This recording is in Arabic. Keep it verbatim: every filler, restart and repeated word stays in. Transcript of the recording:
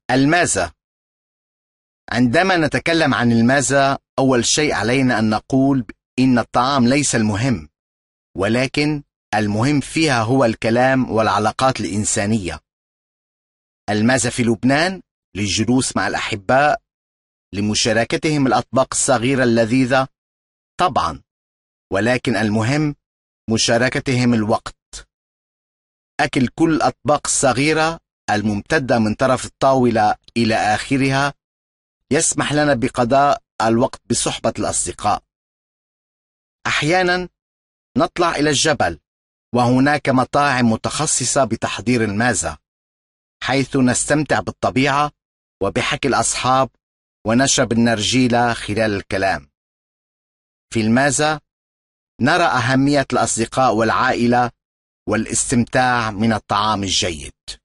الماذا؟ عندما نتكلم عن الماذا، أول شيء علينا أن نقول إن الطعام ليس المهم، ولكن المهم فيها هو الكلام والعلاقات الإنسانية. الماذا في لبنان؟ للجلوس مع الأحباء، لمشاركتهم الأطباق الصغيرة اللذيذة، طبعا، ولكن المهم مشاركتهم الوقت. أكل كل الأطباق الصغيرة الممتدة من طرف الطاولة إلى آخرها يسمح لنا بقضاء الوقت بصحبة الأصدقاء. أحيانا نطلع إلى الجبل، وهناك مطاعم متخصصة بتحضير الماذا، حيث نستمتع بالطبيعة وبحكي الأصحاب ونشرب النرجيلة خلال الكلام. في الماذا نرى أهمية الأصدقاء والعائلة والاستمتاع من الطعام الجيد.